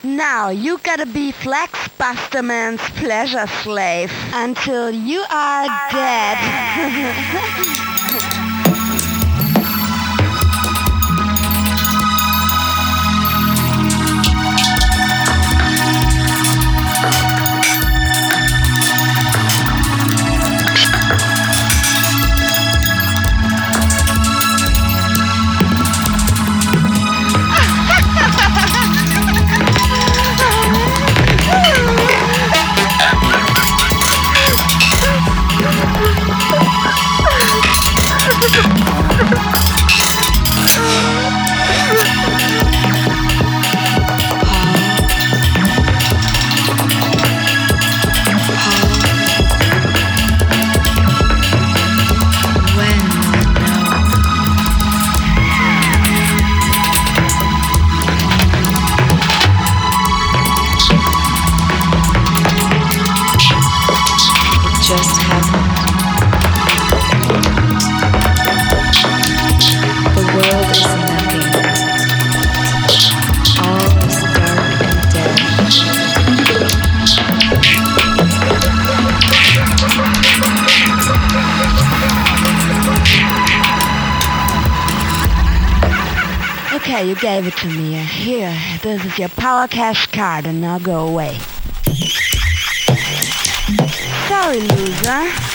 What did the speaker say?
Now you gotta be Flex Busterman's pleasure slave until you are dead. Just happened. The world is nothing. All is dark and dead. Okay, you gave it to me. Here, this is your Power Cash card and now go away. Sorry, loser.